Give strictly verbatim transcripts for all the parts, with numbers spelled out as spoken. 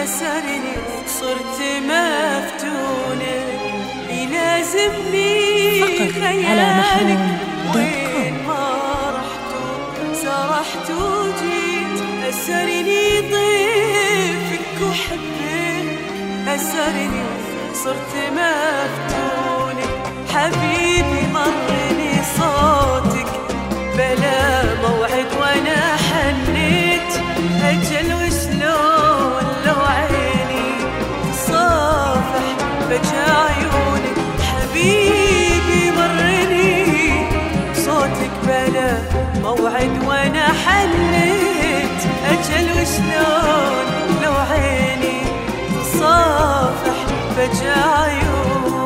أسرني صرت مفتونة يلازمني خيالك وين ما رحت سرحت وجيت أسرني ضيفك وحبك أسرني صرت مفتونة حبيبي مرني صوتك بلا موعد وانا حنيت أجل وشلون لو عيني تصافح بجا عيونك حبيبي مرني صوتك بلا موعد وانا حنيت أجل وشلون لو عيني تصافح بجا عيونك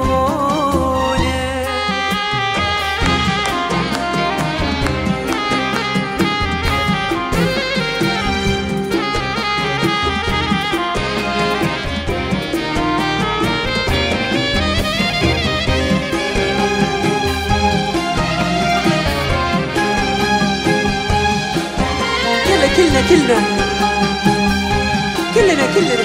كلنا كلنا كلنا كلنا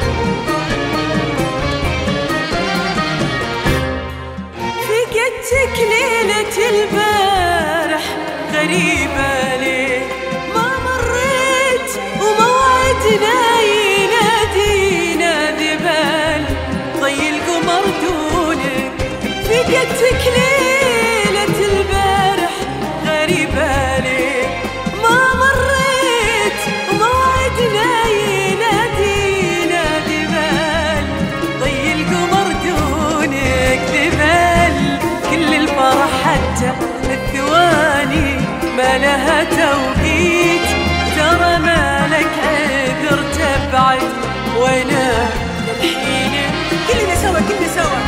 فقدتك ليلة البارح غريبة ليه ما مريت وموعدنا ينادينا ذبال ضي القمر دونك فقدتك ليلة البارح غريبة ليه ما مريت وموعدنا ينادينا ذبال ضي القمر دونك ذبال كل الفرح حتى الثواني ما لها توقيت ترى ما لك عذر تبعد وانا الحين كلنا سوا كلنا سوا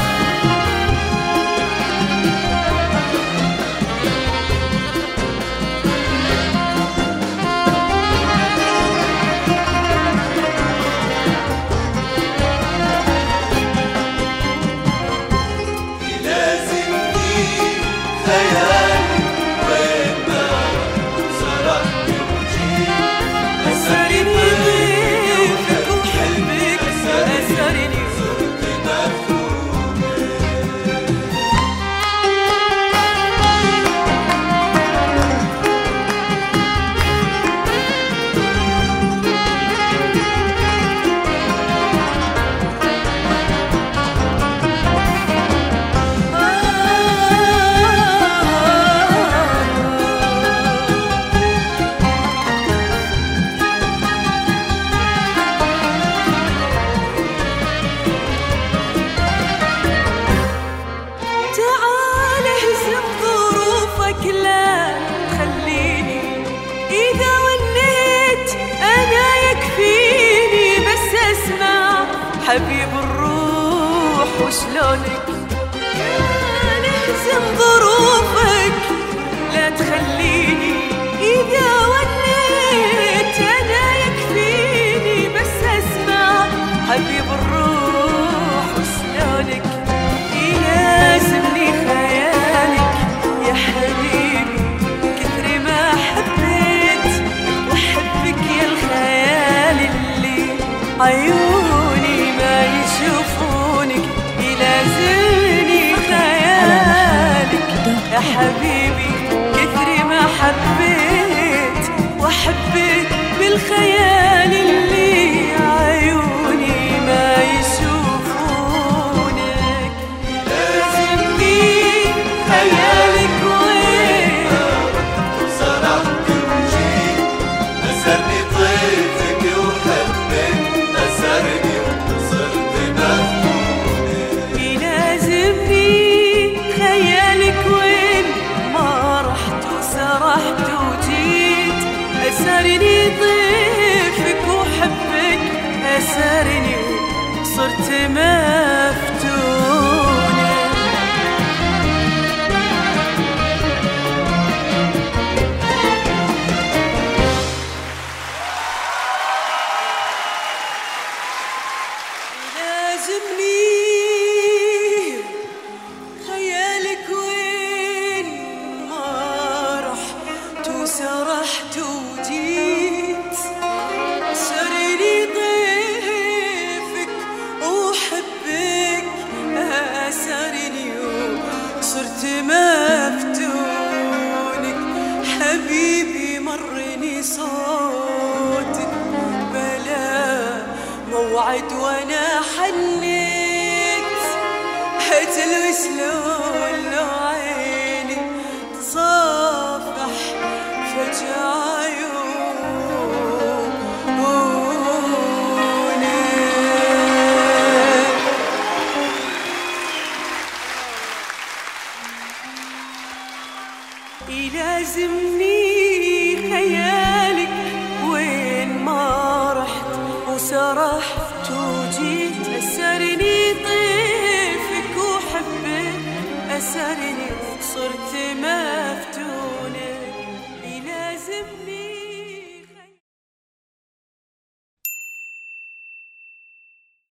حبيب الروح وشلونك نهزم ظروفك لا تخليني إذا وليت أنا يكفيني بس أسمع حبيب الروح وشلونك يلازمني خيالك يا حبيبي كثر ما حبيت وحبك يا الخيال اللي عيوني يشوفونك يلازمني خيالك يا حبيبي كثر ما حبيت وحبيت بالخيال اللي عيوني ما يشوفونك لازمني خيالك وين صرحت وجيت أسرني طيفك وحبك أسرني أسرني ضيفك وحبك أسرني صرت مفتونة لازمني خيالك وين ما رحت وسرحت وجيت أسرني ضيفك بعد وانا حنيت تلوي شلون لو عيني تصافح فجأة